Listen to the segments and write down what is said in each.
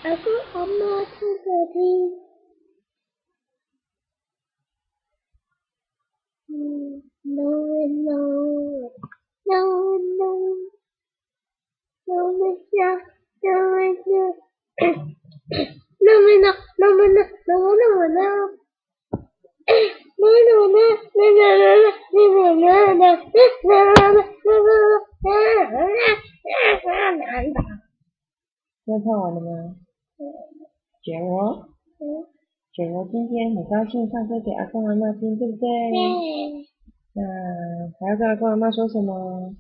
阿公阿妈唱歌听。No no no no no no 要唱完了吗？卷儿，卷儿今天很高兴唱歌给阿公阿妈听，对不对？那还要跟阿公阿妈说什么？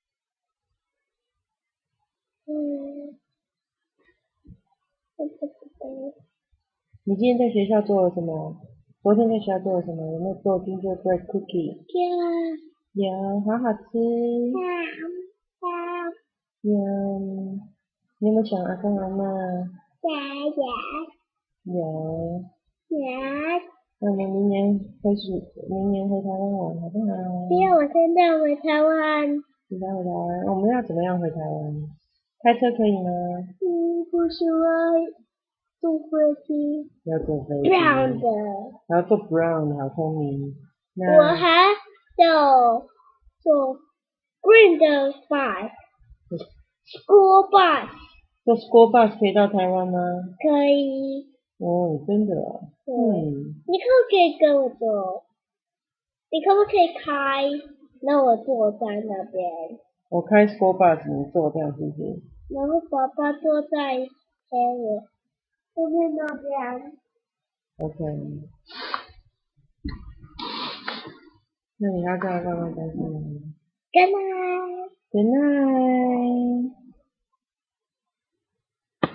你今天在学校做了什么？昨天在学校做了什么？有没有做 gingerbread cookie？有，好好吃。有，你有没有想阿公阿妈？有。那我们明年回台湾玩好不好？ 不要，我现在回台湾。 现在回台湾，我们要怎么样回台湾？开车可以吗？ 不喜欢坐飞机。 要坐飞机。 Brown 的。 还要坐 Brown 的，好聪明。 我还有坐 Green 的 bus。School bus。 坐 school bus 可以到台湾吗？ 可以。 哦，真的啊。 你可不可以跟我坐？你可不可以开？那我坐在那边。 我开 school bus，你坐这样是不是？ 然后爸爸坐在后面那边。 OK。那你要跟他爸爸担心吗？ Good night。 Good night。